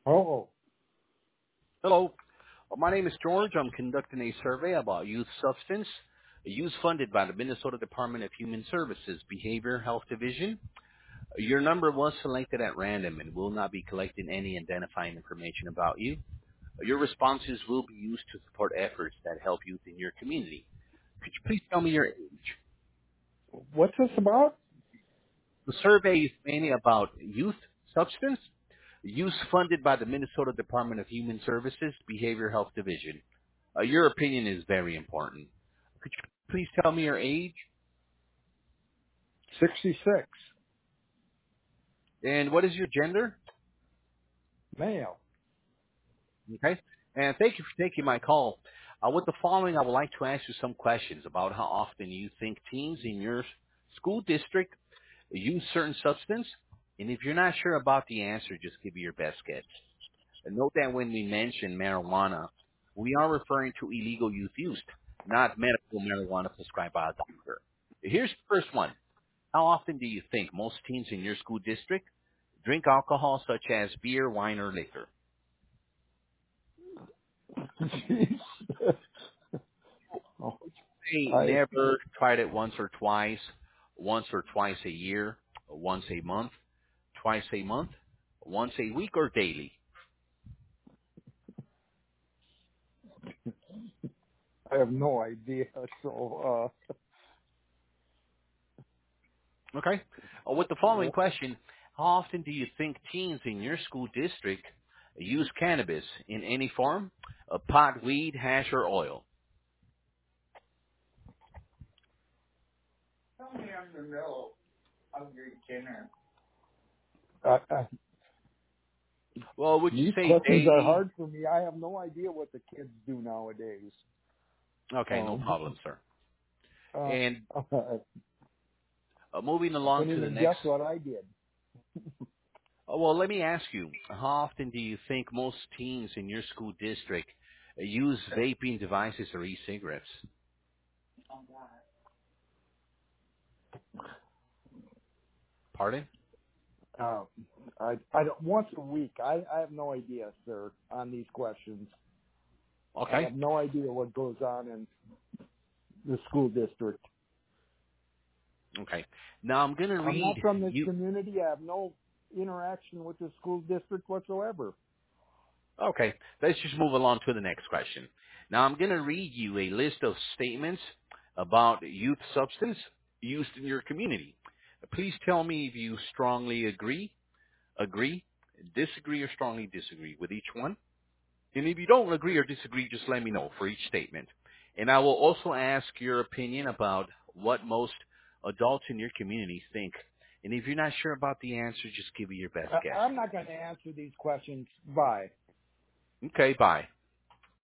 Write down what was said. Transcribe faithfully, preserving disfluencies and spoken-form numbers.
Oh, Hello. Uh, My name is George. I'm conducting a survey about youth substance use funded by the Minnesota Department of Human Services Behavior Health Division. Uh, Your number was selected at random and will not be collecting any identifying information about you. Uh, Your responses will be used to support efforts that help youth in your community. Could you please tell me your age? what's this about? The survey is mainly about youth substance use funded by the Minnesota Department of Human Services Behavior Health Division. Uh, your opinion is very important. Could you please tell me your age sixty-six. and what is your gender? Male. Okay. And thank you for taking my call. Uh, with the following, I would like to ask you some questions about how often you think teens in your school district use certain substance. And if you're not sure about the answer, just give me your best guess. And note that when we mention marijuana, we are referring to illegal youth use, not medical marijuana prescribed by a doctor. Here's the first one. How often do you think most teens in your school district drink alcohol such as beer, wine, or liquor? Jeez. Oh, They I never tried it once or twice, once or twice a year, once a month, twice a month, once a week, or daily. I have no idea. So Okay. Uh, with the uh following question, how often do you think teens in your school district use cannabis in any form? Uh, pot, weed, hash, or oil? Tell me I'm in the middle of your dinner. uh, uh, Well, would you these say questions are daily? hard for me. I have no idea what the kids do nowadays. Okay, no Um, problem, sir. uh, And I uh, moving along couldn't to the even next. guess what I did. Uh, well, let me ask you, how often do you think most teens in your school district uh, use vaping devices or e-cigarettes? Pardon? Um, I, I don't, once a week. I, I have no idea, sir, on these questions. I Okay. have no idea what goes on in the school district. Okay. Now I'm going to I'm read not from this you. community. I have no interaction with the school district whatsoever. Okay, let's just move along to the next question. Now I'm going to read you a list of statements about youth substance used in your community. Please tell me if you strongly agree, agree, disagree, or strongly disagree with each one. And if you don't agree or disagree, just let me know for each statement. And I will also ask your opinion about what most adults in your community think. And if you're not sure about the answer, just give me your best I, guess. I'm not going to answer these questions. Bye. Okay, bye.